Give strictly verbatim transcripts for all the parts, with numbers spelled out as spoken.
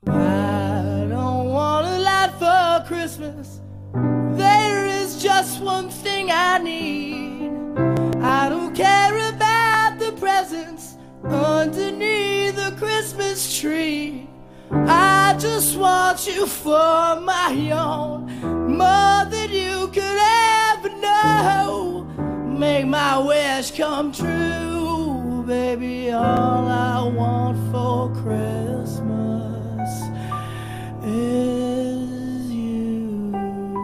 I don't want a lot for Christmas. There is just one thing I need. I don't care about the presents underneath the Christmas tree. I just want you for my own, more than you could ever know. Make my wish come true, baby. All I want for Christmas is you.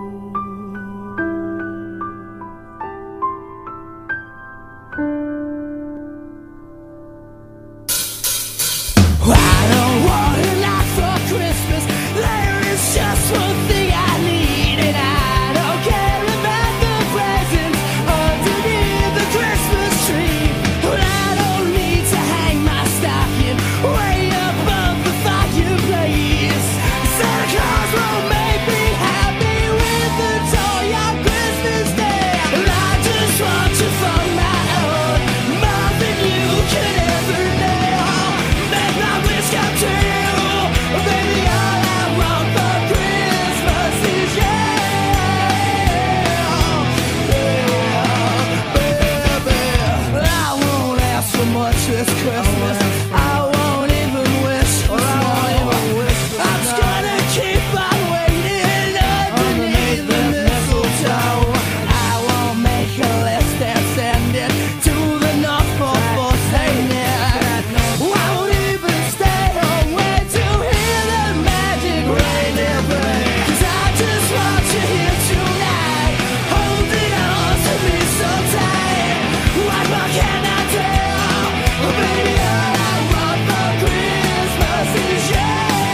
I don't want a lot for Christmas. There is just one thing I need, and I don't care about the presents underneath the Christmas tree. But I don't need to hang my stocking way above the fireplace. Santa Claus will make me happy with a toy on Christmas Day. And I just want you for my own, more than you could ever know. Make my wish come true, baby. All I want for Christmas is you. Yeah, baby. I won't ask for much this Christmas. I won't even wish for more. I'm just gonna keep on waiting underneath the mistletoe. I won't make a list and send it to the North Pole for saying it. I won't even stay home, wait to hear the magic reindeer play. 'Cause I just want you here tonight, holding on to me so tight. What more can I do? Baby, all I want for Christmas is you.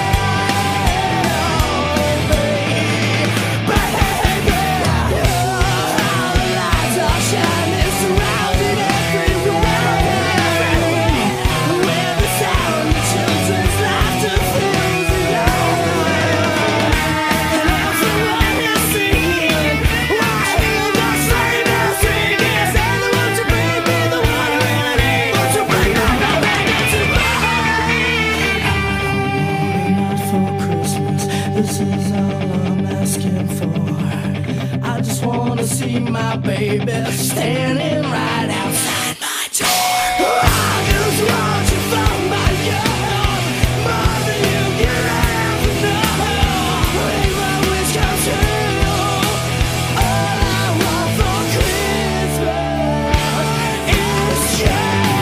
Baby, all the lights are shining, surrounding everywhere. With the sound of children's laughter fills the air. And everyone is singing, I hear the sleigh bells ringing. Say the one to bring me the one I really need. Won't you bring all the baby to mine? I don't want for Christmas. This is all I'm asking for. I just wanna see my baby standing right outside my door. I just want you for my own, more than you can ever know. Make my wish come true. All I want for Christmas is you.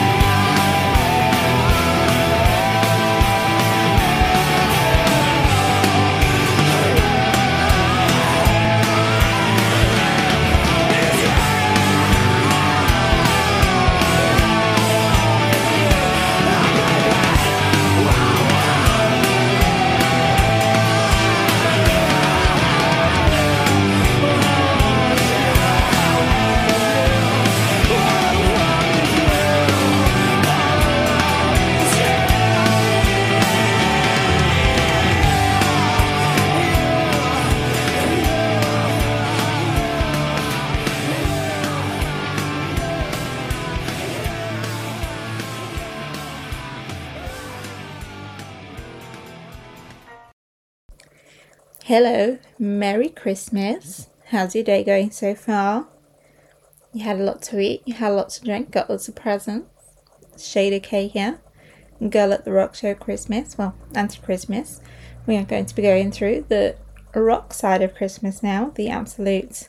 Hello, Merry Christmas. How's your day going so far? You had a lot to eat, you had a lot to drink, got lots of presents. Shada K here, Girl at the Rock Show Christmas, well, anti-Christmas. We are going to be going through the rock side of Christmas now, the absolute,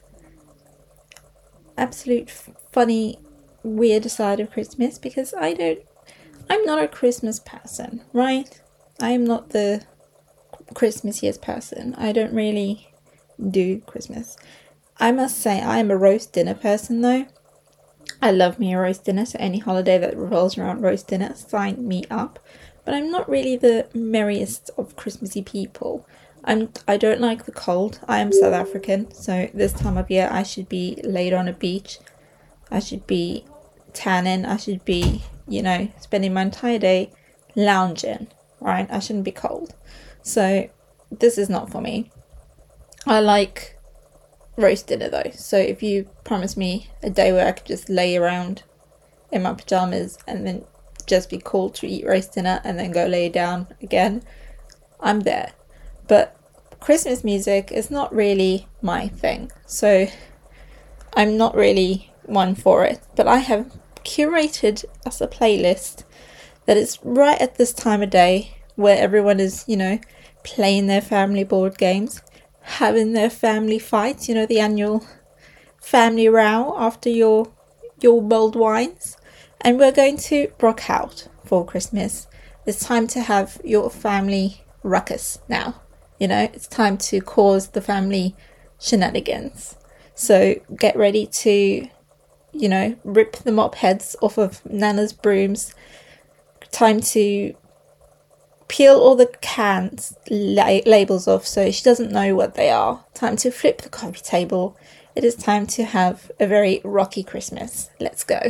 absolute funny, weird side of Christmas, because I don't, I'm not a Christmas person, right? I am not the Christmasiest person. I don't really do Christmas. I must say I am a roast dinner person though. I love me a roast dinner, so any holiday that revolves around roast dinner, sign me up. But I'm not really the merriest of Christmassy people. I'm I don't like the cold. I am South African, so this time of year I should be laid on a beach. I should be tanning. I should be, you know, spending my entire day lounging, right? I shouldn't be cold. So this is not for me. I like roast dinner though. So if you promise me a day where I could just lay around in my pajamas and then just be cool to eat roast dinner and then go lay down again, I'm there. But Christmas music is not really my thing, so I'm not really one for it. But I have curated as a playlist that is right at this time of day where everyone is, you know, playing their family board games, having their family fights, you know, the annual family row after your your mulled wines. And we're going to rock out for Christmas. It's time to have your family ruckus now. You know, it's time to cause the family shenanigans. So get ready to, you know, rip the mop heads off of Nana's brooms. Time to peel all the cans la- labels off so she doesn't know what they are. Time to flip the coffee table. It is time to have a very rocky Christmas. Let's go.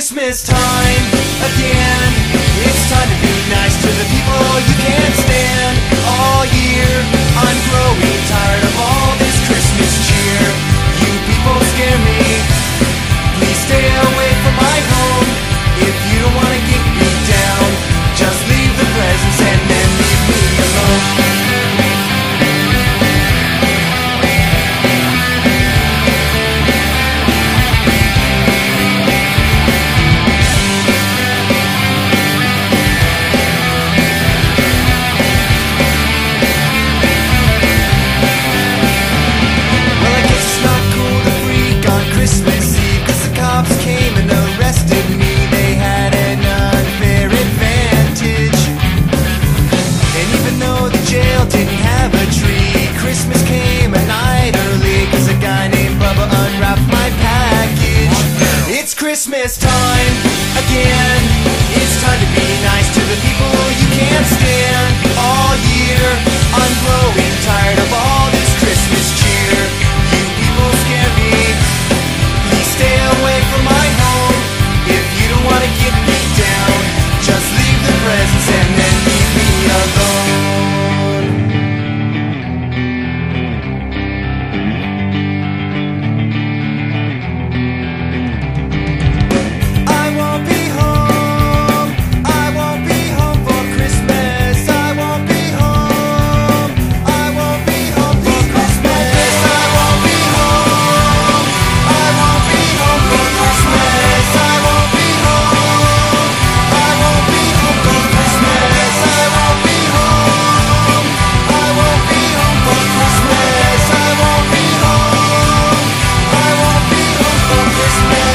Christmas time again. It's time to be nice to the people you can't stand. All year I'm growing tired of all this Christmas cheer. You people scare me. Please stay away from my home. If you don't wanna get me down, just leave the presents and then leave me alone. Christmas Eve, cause the cops came and arrested me. They had an unfair advantage. And even though the jail didn't have a tree, Christmas came a night early, cause a guy named Bubba unwrapped my package. It's Christmas time again. It's time to be nice to the people you can't stand. All year I'm growing tired of all this Christmas cheer. You people scare me. Stay away from my home. If you don't wanna get me down, just leave the presents and then leave me I won't be home. I won't be home for Christmas. I won't be home. I won't be home for Christmas. I won't be home. I won't be home for Christmas. I won't be home. I won't be home for Christmas. I won't be home. I won't be home for Christmas. I won't be home. I won't be home for Christmas.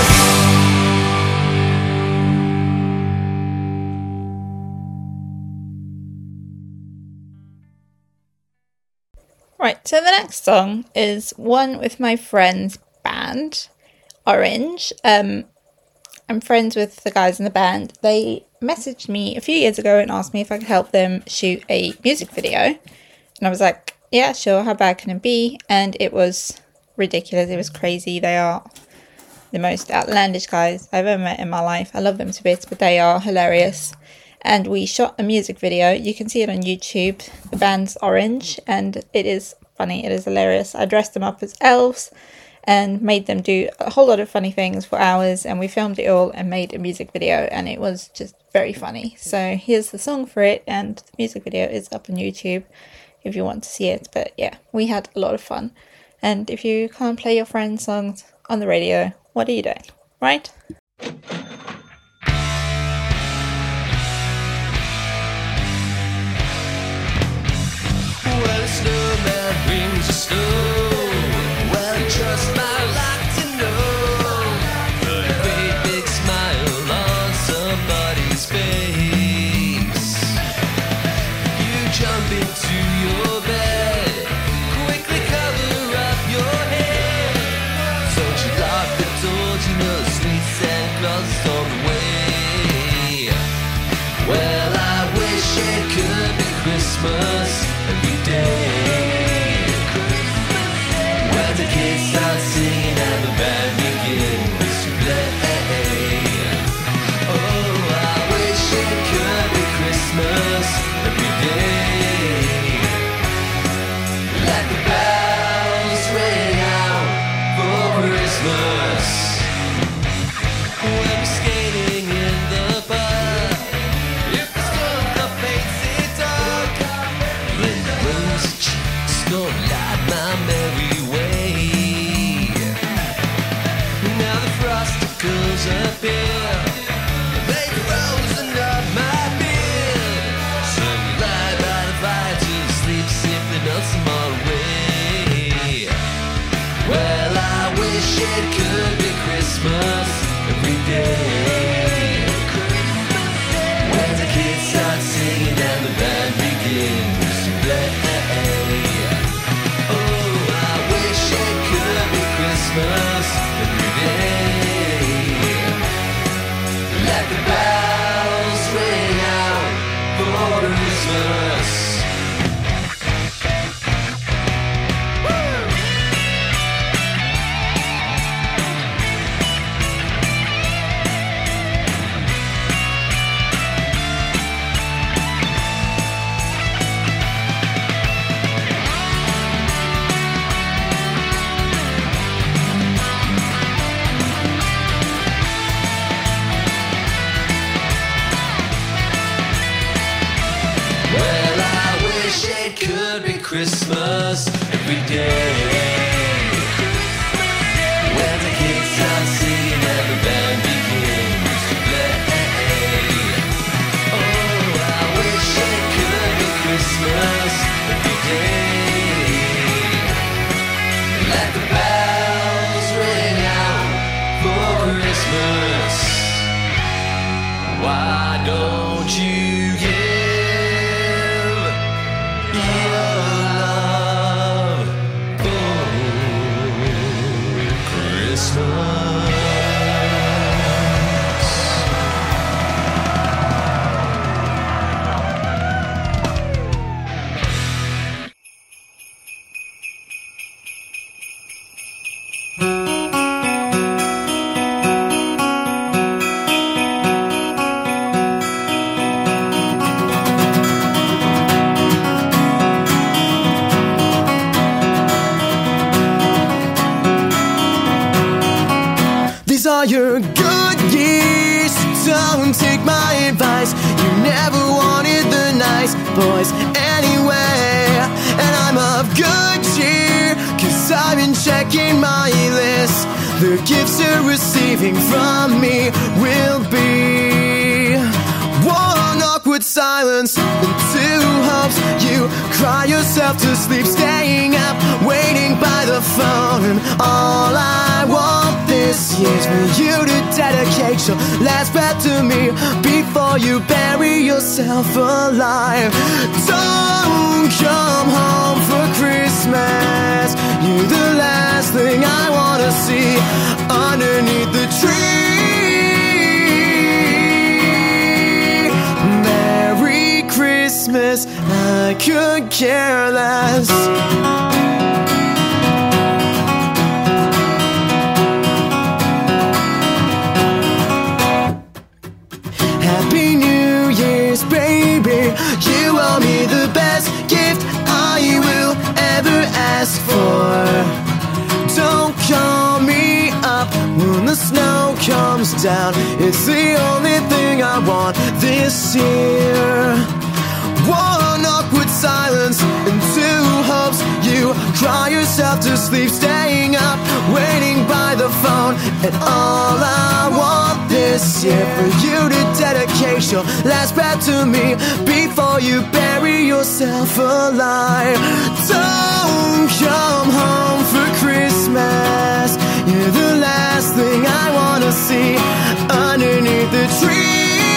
Right, so the next song is one with my friend's band, Orange. Um, I'm friends with the guys in the band. They messaged me a few years ago and asked me if I could help them shoot a music video. And I was like, yeah, sure, how bad can it be? And it was ridiculous, it was crazy. They are the most outlandish guys I've ever met in my life. I love them to bits, but they are hilarious. And we shot a music video. You can see it on YouTube. The band's Orange, and it is funny. It is hilarious. I dressed them up as elves and made them do a whole lot of funny things for hours, and we filmed it all and made a music video, and it was just very funny. So here's the song for it, and the music video is up on YouTube if you want to see it. But yeah, we had a lot of fun. And if you can't play your friend's songs on the radio, what are you doing, right? Well, a snowman brings a snow. Well, just my luck to know. A great big smile on somebody's face. You jump into your bed, quickly cover up your head. Don't you lock the doors, you know sweet Santa Claus is on the way. Well, I wish it could be Christmas every day, when the kids start singing and the band begins to play. Oh, I wish it could be Christmas every day. Let the bells ring out for Christmas. When we're skating in the park, if the snow makes it dark, let the rosy cheeks go light my merry way. Now the frosticles appear, they frozen up my beard. So we lie by the fire to sleep, simply not some other way. Well, I wish it could be Christmas every day, when the kids start singing and the band begins to play. Oh, I wish it could be Christmas every day. Let the bells ring out for Christmas. your good years. Don't take my advice. You never wanted the nice boys anyway. And I'm of good cheer, cause I've been checking my list. The gifts you're receiving from me will be one awkward silence and two hopes. You cry yourself to sleep, staying up, waiting by the phone. And all I want this year's for you to dedicate your last breath to me before you bury yourself alive. Don't come home for Christmas. You're the last thing I wanna see underneath the tree. Merry Christmas, I could care less. Happy New Year's, baby. You owe me the best gift I will ever ask for. Don't call me up when the snow comes down. It's the only thing I want this year. One awkward silence and two hopes. You cry yourself to sleep, staying up, waiting by the phone. And all I want this year for you to dedicate your last breath to me before you bury yourself alive. Don't come home for Christmas. You're the last thing I wanna see underneath the tree.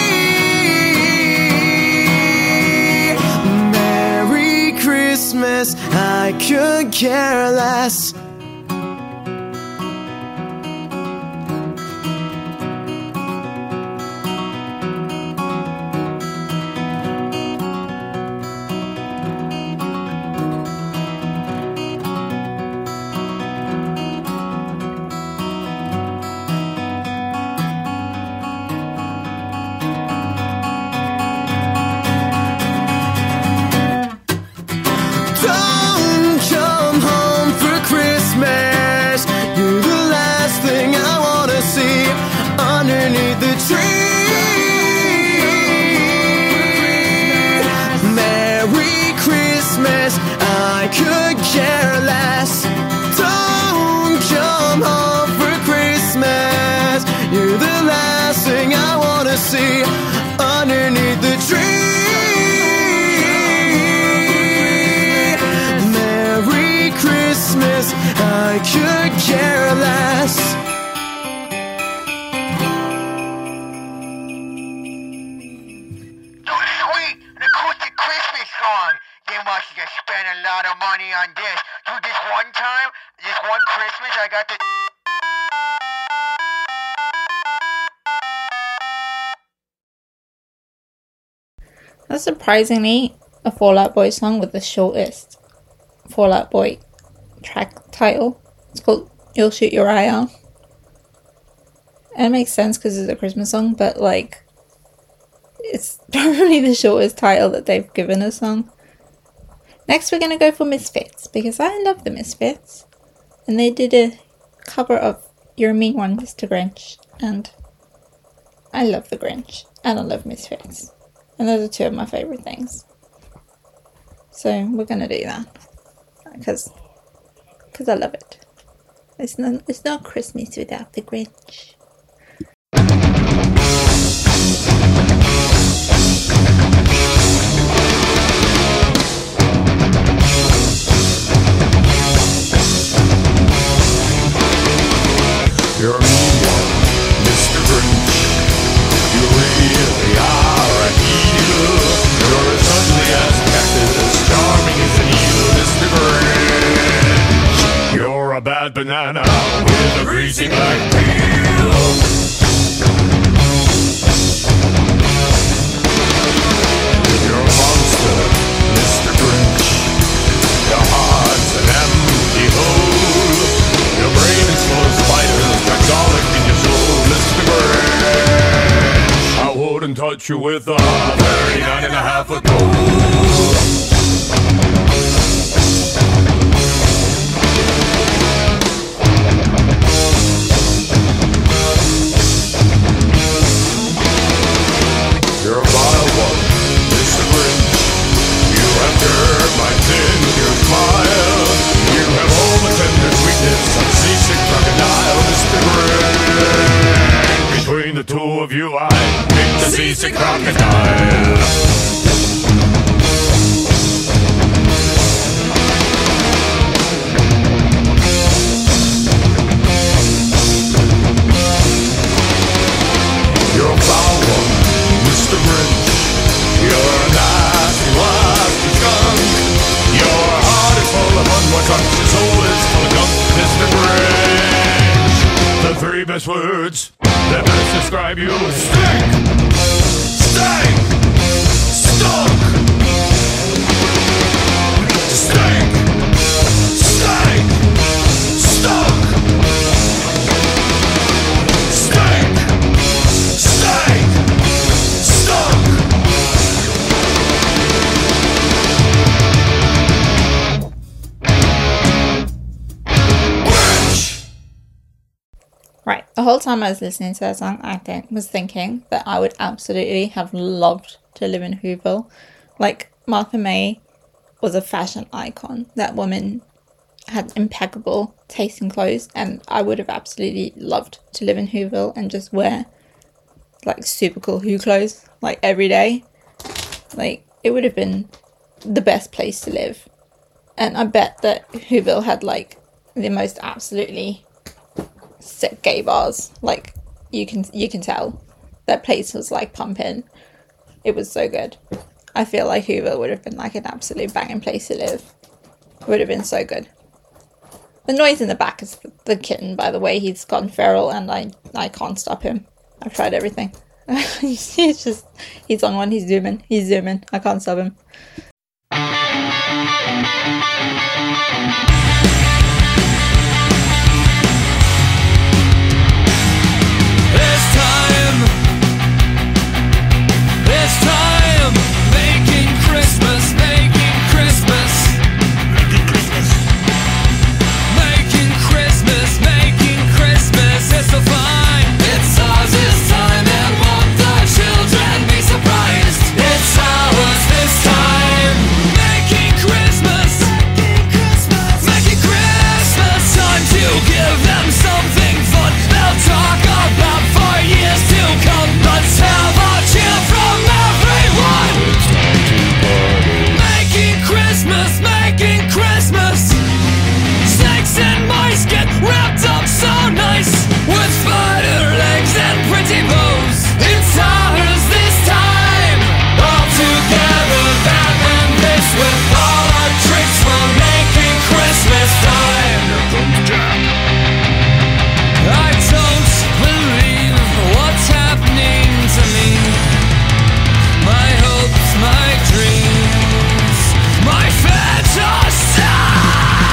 Merry Christmas, I could care less. Underneath the tree. Merry Christmas, I could care less. Don't come home for Christmas. You're the last thing I wanna see underneath the tree. Merry Christmas, I could care less. Spend a lot of money on this. Dude, this one time, this one Christmas, I got the... That's surprisingly a Fall Out Boy song with the shortest Fall Out Boy track title. It's called You'll Shoot Your Eye Out. And it makes sense because it's a Christmas song, but like, it's probably the shortest title that they've given a song. Next we're going to go for Misfits, because I love the Misfits. And they did a cover of You're a Mean One, Mister Grinch. And I love the Grinch. And I love Misfits. And those are two of my favourite things. So we're going to do that. Because because I love it. It's not, it's not Christmas without the Grinch. You're a mean one, Mister Grinch. You really are an evil. You're as ugly as a cactus, as charming as an eel, Mister Grinch. You're a bad banana with a greasy black peel. You're a monster, Mister Grinch. Your heart's an empty hole. Your brain is full of spiders, garlic in your soul, Mister Grinch. I wouldn't touch you with a thirty-nine and a half foot pole. seasick crocodile. You're a foul one, Mister Grinch. You're a nasty, nasty skunk. Your heart is full of unwashed trunks. Your soul is full of gunk, Mister Grinch. The three best words that best describe you: stink, stank, stunk. Stink, stank, stunk. Stink, stank, stunk. Right, the whole time I was listening to that song, I think, was thinking that I would absolutely have loved to live in Whoville. Like, Martha May was a fashion icon. That woman had impeccable taste in clothes, and I would have absolutely loved to live in Whoville and just wear, like, super cool Who clothes, like, every day. Like, it would have been the best place to live. And I bet that Whoville had, like, the most absolutely sick gay bars. Like, you can you can tell that place was like pumping. It was so good. I feel like Whoville would have been like an absolute banging place to live. Would have been so good. The noise in the back is the kitten, by the way. He's gone feral and I I can't stop him. I've tried everything. He's just he's on one. He's zooming. He's zooming. I can't stop him. This time, this time, making Christmas, making Christmas, making Christmas, making Christmas, making Christmas. It's so fine. It's ours this time, and won't the children be surprised? It's ours this time, making Christmas, making Christmas, making Christmas. Time to give them something fun. They'll talk about for years to come. Let's have a cheer from everyone. It's time to party. Making Christmas, making Christmas. Snakes and mice get wrapped up so nice with spider legs and pretty bows. It's ours this time. All together, that and this, with all our tricks for making Christmas time. Here comes Jack. I don't believe what's happening to me. My hopes, my dreams, my fantasy.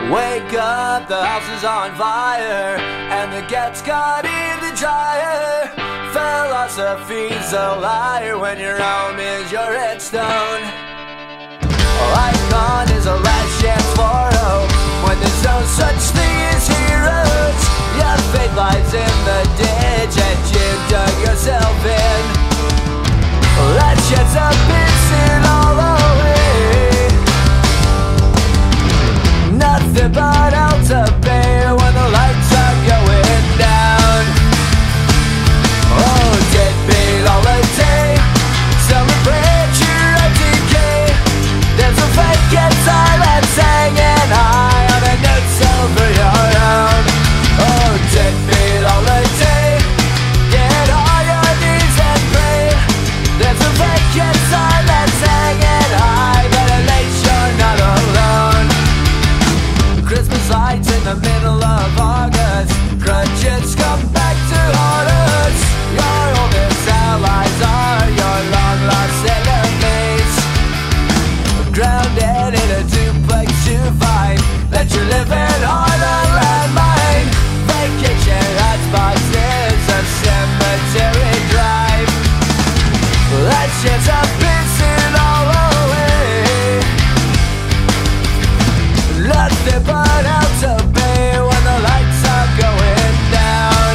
Wake up, the house is on fire, and the gas got in the dryer. Philosophy's a liar when your home is your headstone. Icon is a last chance for hope when there's no such thing as heroes. Your fate lies in the ditch that you dug yourself in. That shit's a pissing all away. Nothing but hell to pay when the lights are going down. Oh, deadbeat holiday, celebrate your decay. There's a vacant silence hanging high on a note over your own. Oh, deadbeat holiday, get on your knees and pray. There's a vacant silence hanging high, but at least you're not alone. Christmas lights in the middle of August, grudges come back to haunt us. Your oldest allies are your long lost enemies. Grounded in a duplex you find that you're living on a landmine. Vacation hotspots is a cemetery drive. That shit's a pissing all away. Nothing but hell to pay when the lights are going down.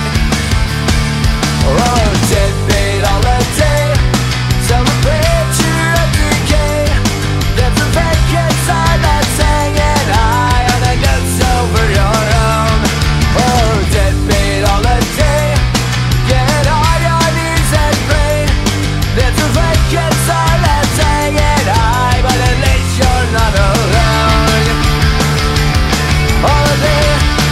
Oh, deadbeat holiday, celebrate your decay. There's a vacant silence hanging high on a note over your own. Oh, deadbeat holiday, get on your knees and pray. There's a vacant silence hanging high, but at least you're not alone. Holiday,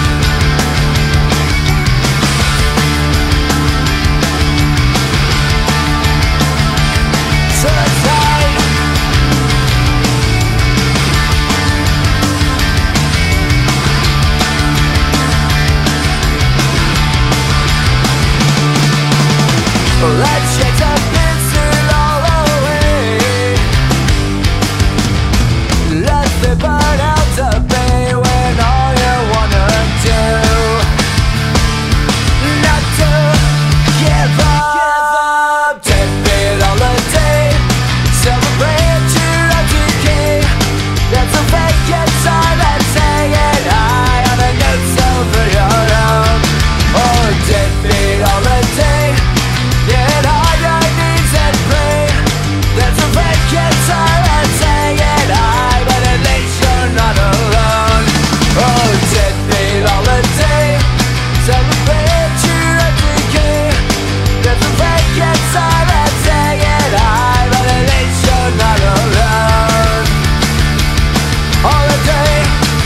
suicide. That shit's a pissing all away. Nothing but hell to pay when all you wanna do not to give up. Deadbeat holiday, celebrate your decay. That's a vacant silence hanging high on a note over your own. Oh, deadbeat holiday, get on your knees and pray. There's a vacant silence hanging high, but at least you're not alone. Oh, deadbeat holiday, celebrate your decay. There's a vacant silence hanging high, but at least you're not alone. Holiday.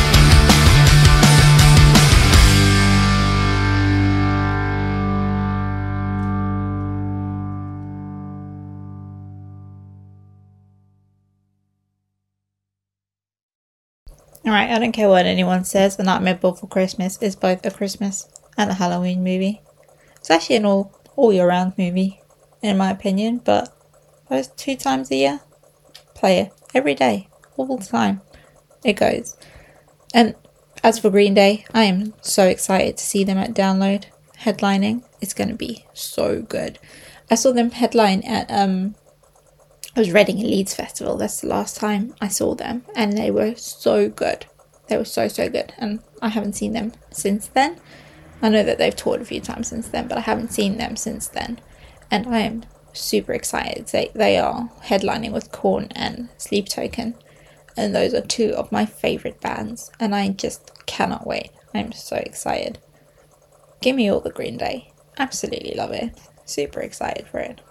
Alright, I don't care what anyone says, The Nightmare Before Christmas is both a Christmas and a Halloween movie. It's actually an all, all year round movie, in my opinion, but those two times a year, play it every day, all the time. It goes. And as for Green Day, I am so excited to see them at Download headlining. It's going to be so good. I saw them headline at um I was Reading and Leeds Festival. That's the last time I saw them, and they were so good. They were so so good, and I haven't seen them since then. I know that they've toured a few times since then, but I haven't seen them since then, and I am super excited. They they are headlining with Korn and Sleep Token, and those are two of my favourite bands, and I just cannot wait. I'm so excited. Give me all the Green Day. Absolutely love it. Super excited for it.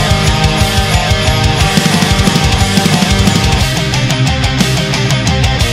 Thank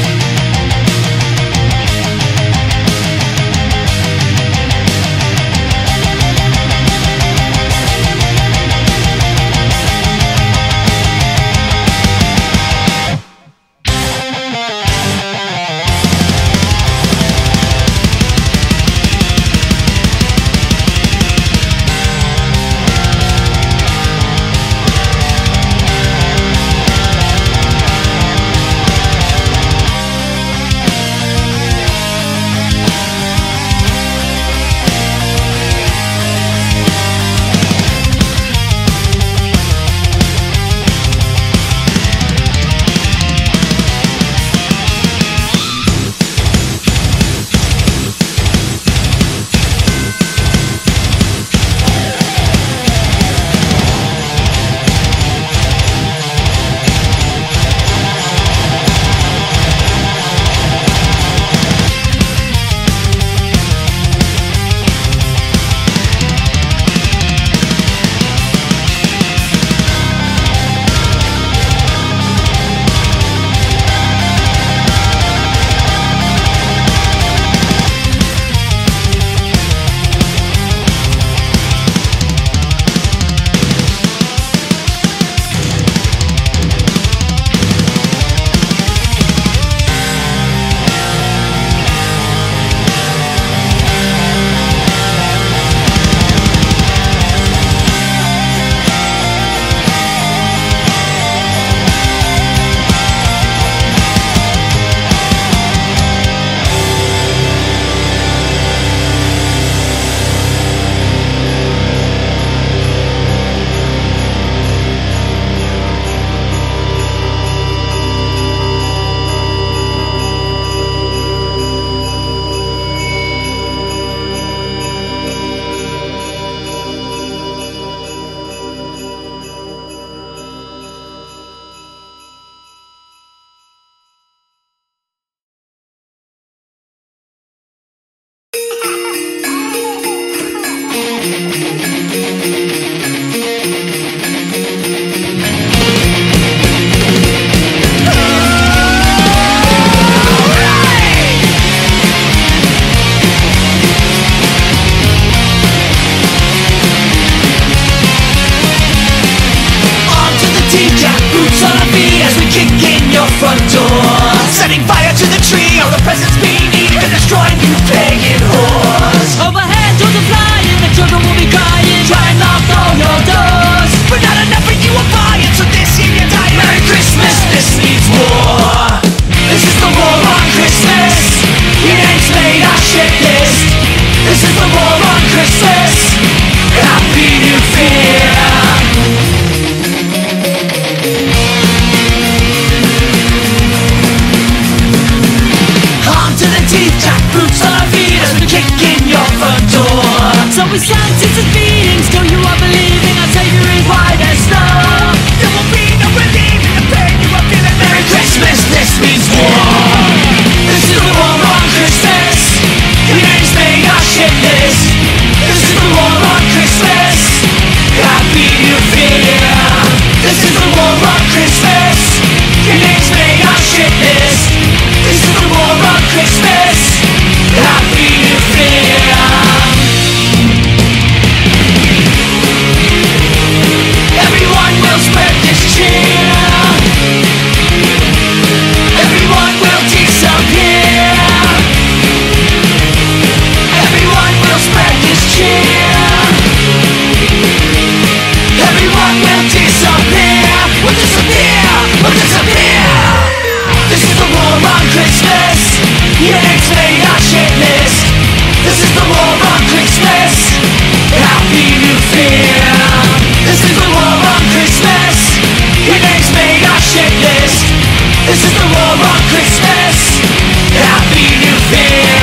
we stand since the feelings till you are believing our Savior is why there's snow. There will be no relief in the pain you are feeling. Merry Christmas, this means war. This is the war on Christmas. Your names made our shit list. This is the war on Christmas. Happy New Year. This is the war on Christmas. Your names made our shit list. This is the war on Christmas. Happy New Year. Everyone will spread this cheer. Everyone will disappear. Everyone will spread this cheer. Everyone will disappear. Will disappear. Will disappear. This is the war on Christmas. Your names made our shit list. This is the war on Christmas. Happy New Year. This is the war on Christmas. Your names made our shit list. This is the war on Christmas. Happy New Year.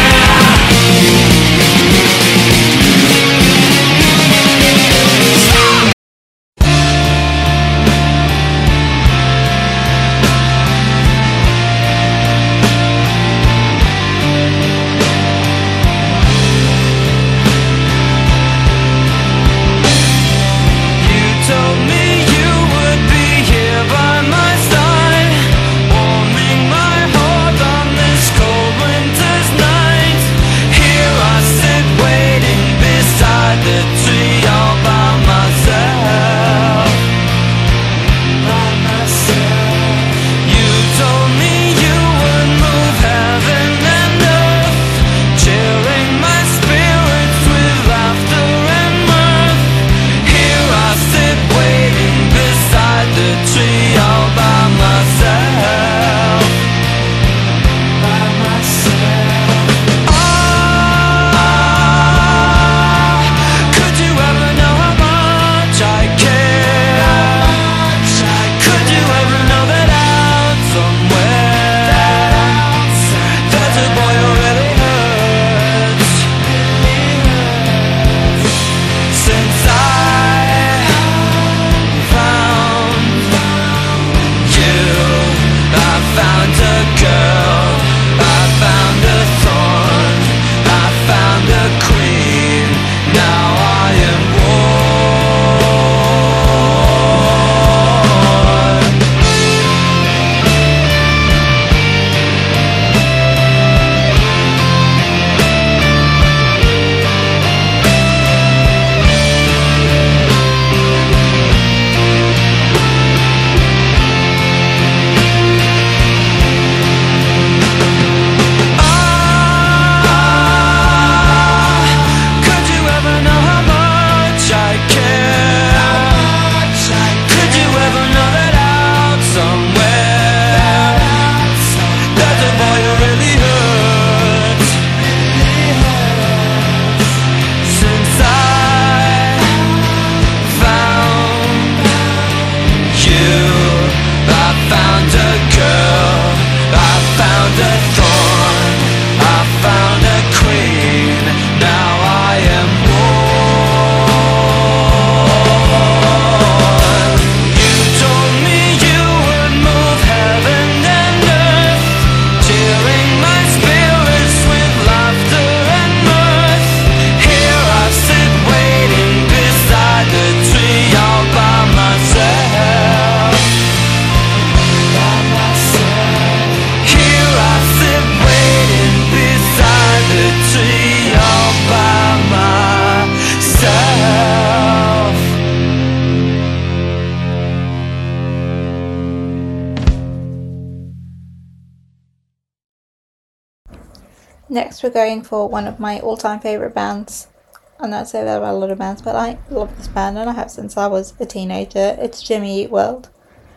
Next, we're going for one of my all-time favourite bands. I know I say that about a lot of bands, but I love this band and I have since I was a teenager. It's Jimmy Eat World.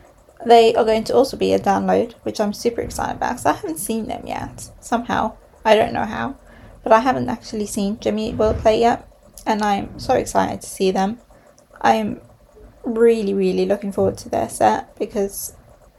They are going to also be a download, which I'm super excited about because I haven't seen them yet. Somehow. I don't know how. But I haven't actually seen Jimmy Eat World play yet. And I'm so excited to see them. I'm really, really looking forward to their set because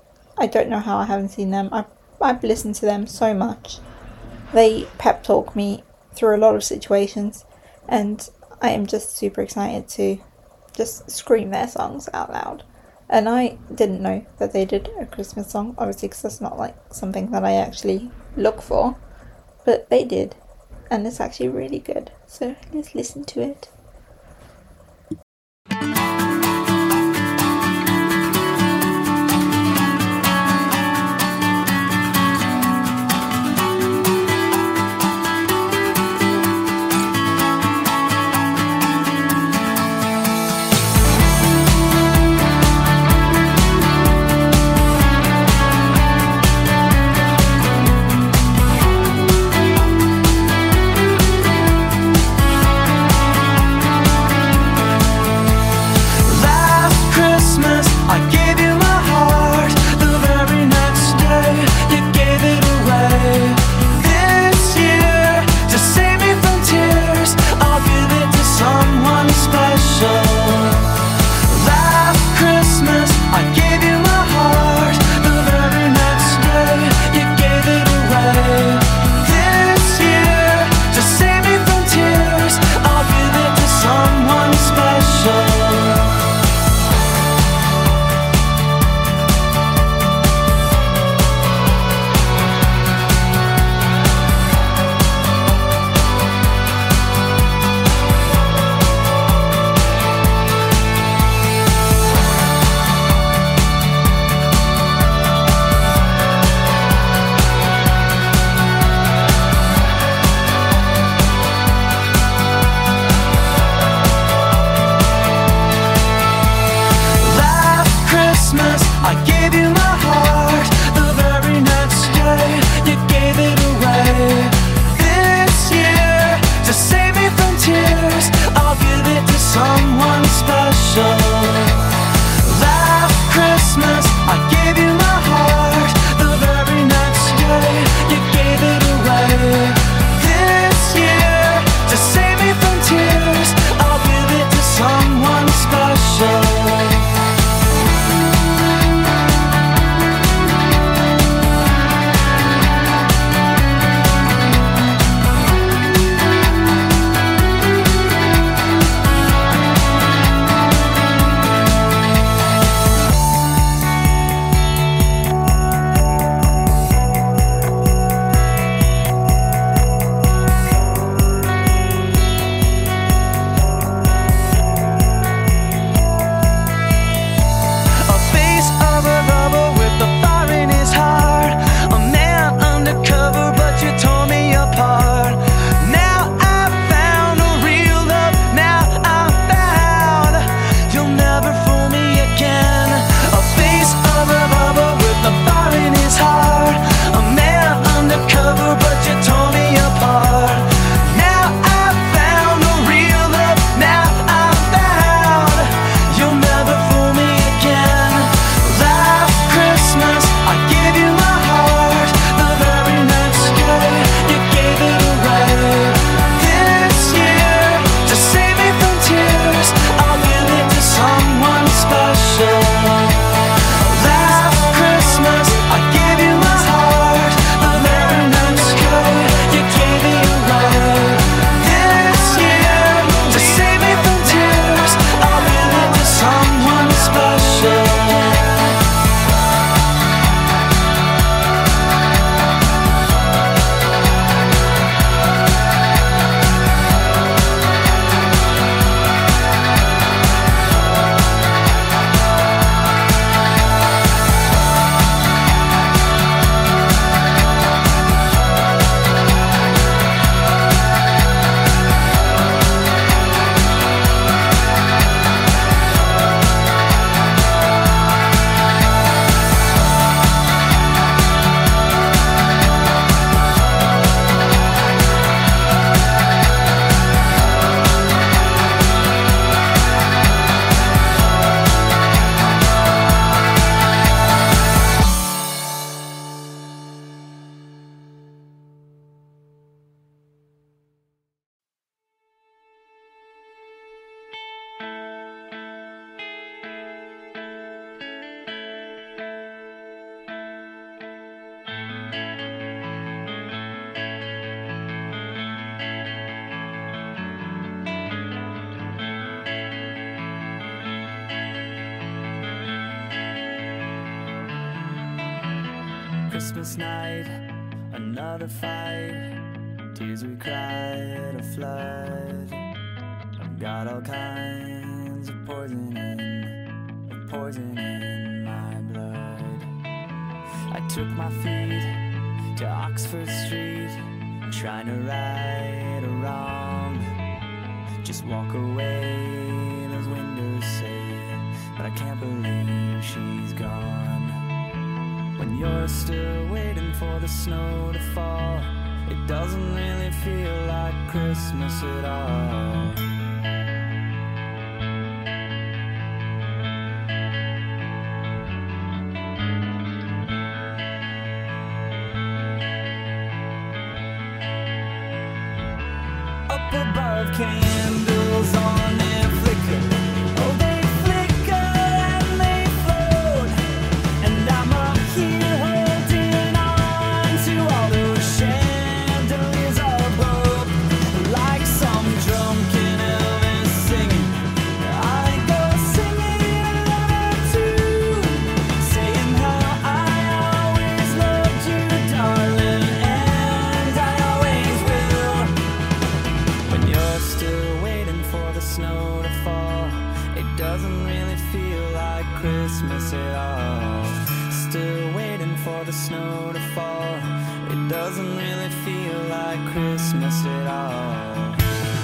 I don't know how I haven't seen them. I've, I've listened to them so much. They pep talk me through a lot of situations and I am just super excited to just scream their songs out loud. And I didn't know that they did a Christmas song, obviously, because that's not like something that I actually look for. But they did, and it's actually really good. So let's listen to it. Thank Christmas night, another fight, tears we cried, a flood. I've got all kinds of poison in, of poison in my blood. I took my feet to Oxford Street, trying to right a wrong. Just walk away, those windows say, but I can't believe she's gone. When you're still waiting for the snow to fall, it doesn't really feel like Christmas at all. Up above, candles on their flicker. Oh, they flicker and they float. And I'm up here holding on to all those chandeliers above. Like some drunken Elvis singing, I go singing along too, saying how I always loved you, darling, and I always will. When you're still waiting for the snow to fall, it doesn't really feel like Christmas at all. Still waiting for the snow to fall, it doesn't really feel like Christmas at all.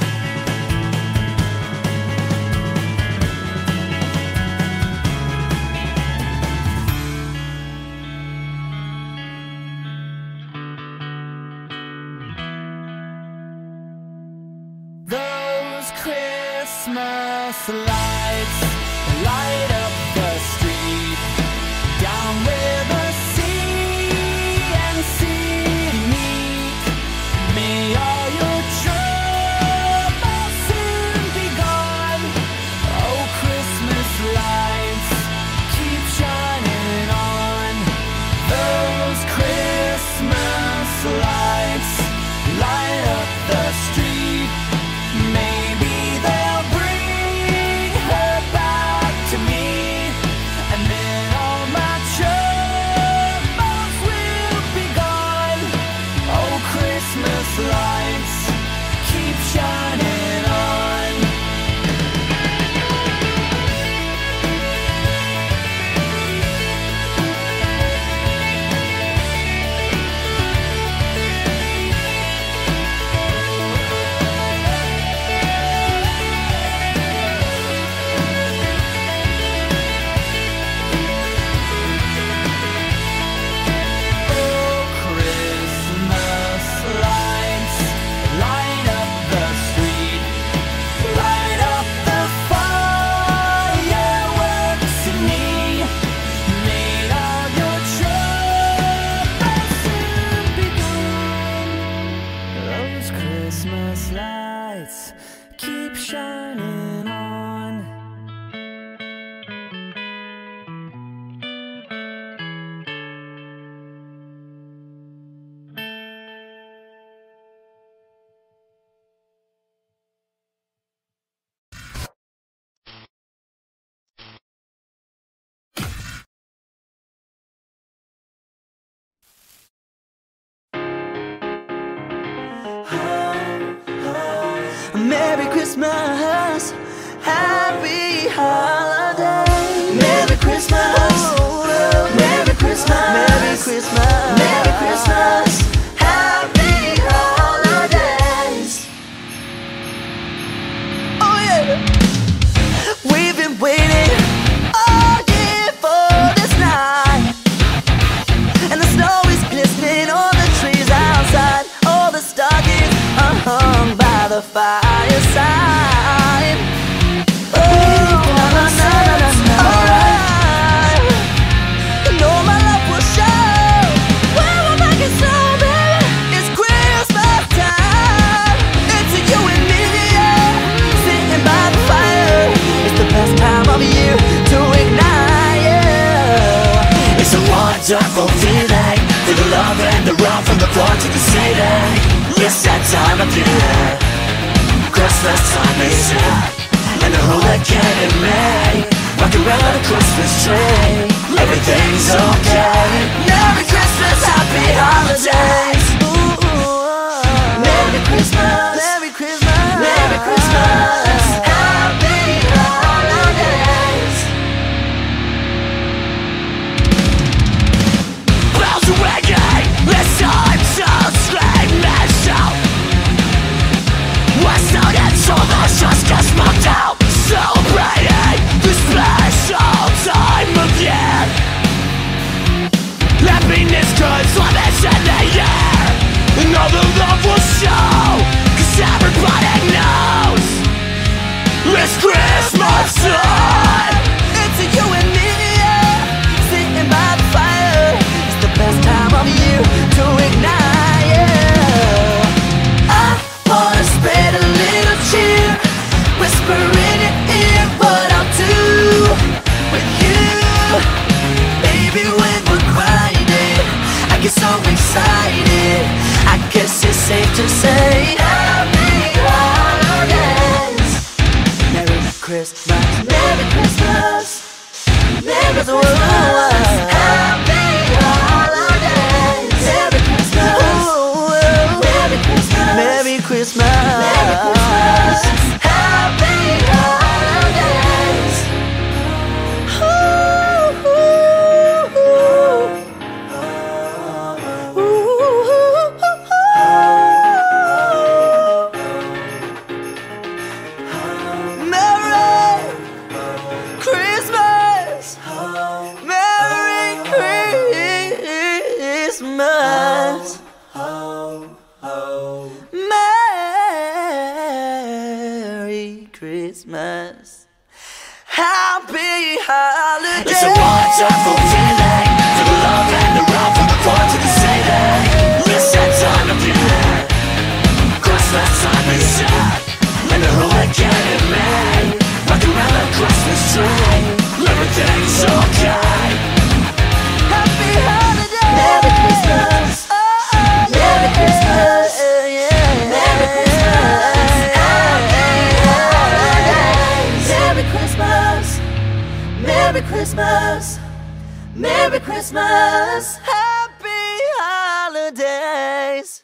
Those Christmas lights light up the street, down where the sea and sea meet. May all your troubles soon be gone. Oh, Christmas lights keep shining on. Those Christmas lights light up the street. Maybe they'll bring her back to me, and then all my troubles will be gone. Oh, Christmas lights keep shining on. Oh, Christmas lights light up the street, light up the fireworks in me. May all your troubles soon be gone. Those Christmas lights keep shining on. Merry Christmas, Happy Holiday. Merry Christmas, Merry Christmas, Merry Christmas, Merry Christmas, Happy Holidays. Oh yeah, we've been waiting all year for this night, and the snow is glistening on the trees outside. All the stockings are hung by the fireside. Oh, na na na na na. Alright, you know my love will show. When we're back in snow, baby, it's Christmas time. It's you and me, yeah, sitting by the fire. It's the best time of year to ignite, yeah. It's a wonderful feeling, feel the love and the run from the floor to the ceiling. It's that time of year, Christmas time is here, and the hooligan in me, rocking around a Christmas tree. Everything's okay. Merry Christmas. Christmas, happy holidays. Ooh, Merry Christmas, Merry Christmas, Merry Christmas, happy holidays. Bells are ringing, it's time to scream this out. West out and so much just gets smoked out. Celebrating this special time of year. Happiness could flourish in the air, and all the love will show, 'cause everybody knows it's Christmas time. It's you and me, yeah, sitting by the fire. It's the best time of year to ignite, yeah. I wanna spread a little cheer, whisper in your ear what I'll do with you. Baby, when we're quiet, I get so excited. I guess it's safe to say happy holidays. Merry Christmas, Merry Christmas, Merry Christmas, happy holidays. Merry Christmas, Merry Christmas, Merry Christmas, Merry Christmas, happy holidays. Merry Christmas, Merry Christmas, Merry Christmas, happy holidays. It's a wonderful feeling, for the love and the love, from the fun to the saving. It's that time of year, Christmas time is here, and the whole weekend in May, rock around the Christmas tree, everything's okay. Happy holidays, Merry Christmas, oh, oh, Merry Christmas, yeah. Merry Christmas, happy holidays. Merry Christmas, Merry Christmas, Merry Christmas, happy holidays.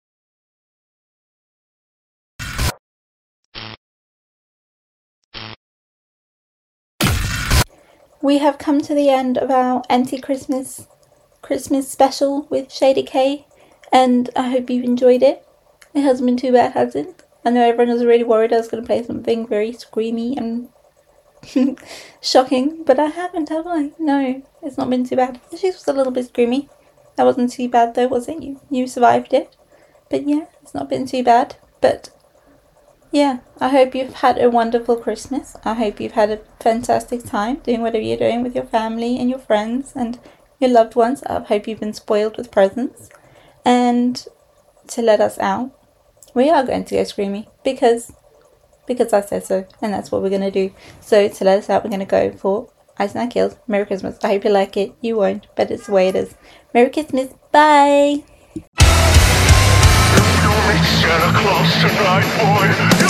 We have come to the end of our anti-Christmas Christmas special with Shady K, and I hope you've enjoyed it. It hasn't been too bad, has it? I know everyone was really worried I was going to play something very screamy and shocking, but I haven't, have I? No, it's not been too bad. It was a little bit screamy. That wasn't too bad though, was it? You, you survived it. But yeah, it's not been too bad. But yeah, I hope you've had a wonderful Christmas. I hope you've had a fantastic time doing whatever you're doing with your family and your friends and your loved ones. I hope you've been spoiled with presents. And to let us out, we are going to go screamy because because I said so, and that's what we're going to do. So to let us out, we're going to go for Ice Nine Kills, Merry Christmas. I hope you like it. You won't, but it's the way it is. Merry Christmas. Bye. You meet Santa Claus tonight, boy.